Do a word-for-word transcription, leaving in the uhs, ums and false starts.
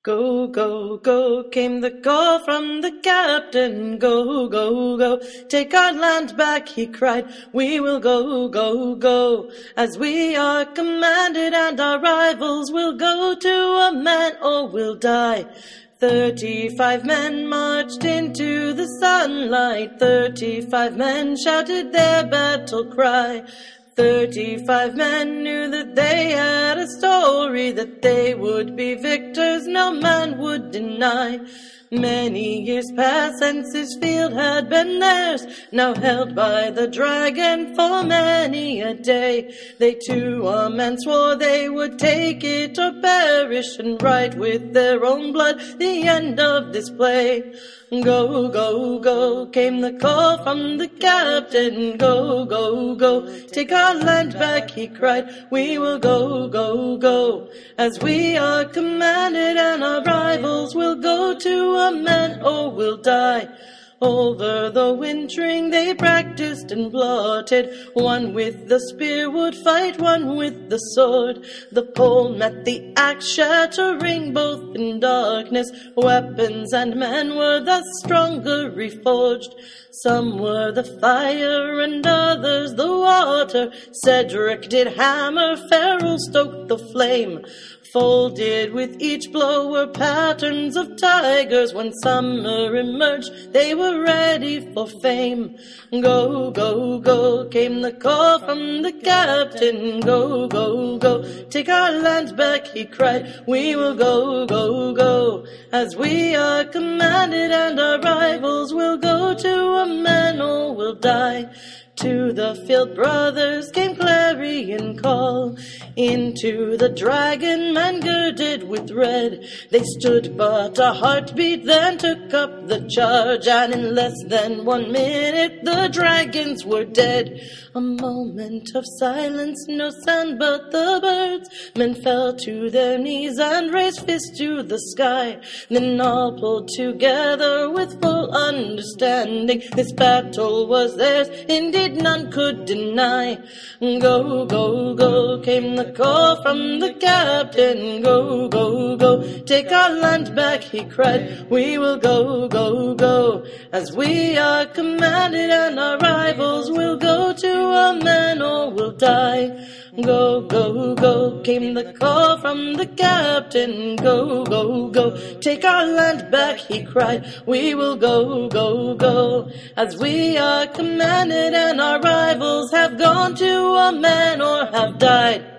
Go, go, go, came the call from the captain. Go, go, go, take our land back, he cried. We will go, go, go, as we are commanded, and our rivals will go to a man or will die. Thirty-five men marched into the sunlight. Thirty-five men shouted their battle cry. Thirty-five men knew that they had a story, that they would be victors, no man would deny. Many years passed since this field had been theirs, now held by the dragon for many a day. They to a man swore they would take it or perish, and write with their own blood the end of this play. Go, go, go, came the call from the captain. Go, go, go, take our land back, he cried. We will go, go, go, as we are commanded, and our rivals will go to a man or will die. Over the wintering they practiced and plotted. One with the spear would fight, one with the sword. The pole met the axe, shattering both in darkness. Weapons and men were thus stronger reforged. Some were the fire and others the water. Cedric did hammer, Farrell stoked the flame. Folded with each blow were patterns of tigers. When summer emerged, they were ready for fame. Go, go, go, came the call from the captain. Go, go, go, take our land back, he cried. We will go, go, go, as we are commanded, and our rivals will go to a man or will die. To the field brothers came clarion call. Into the dragon man girded with red. They stood but a heartbeat, then took up the charge, and in less than one minute the dragons were dead. A moment of silence, no sound but the birds. Men fell to their knees and raised fists to the sky. Then all pulled together with full understanding. This battle was theirs, indeed none could deny. Go, go, go, came the call from the captain. Go, go, go, take our land back, he cried. We will go, go, go, as we are commanded, and our rivals will go to a man or will die. Go, go, go, came the call from the captain. Go, go, go, take our land back, he cried. We will go, go, go, as we are commanded, and our rivals have gone to a man or have died.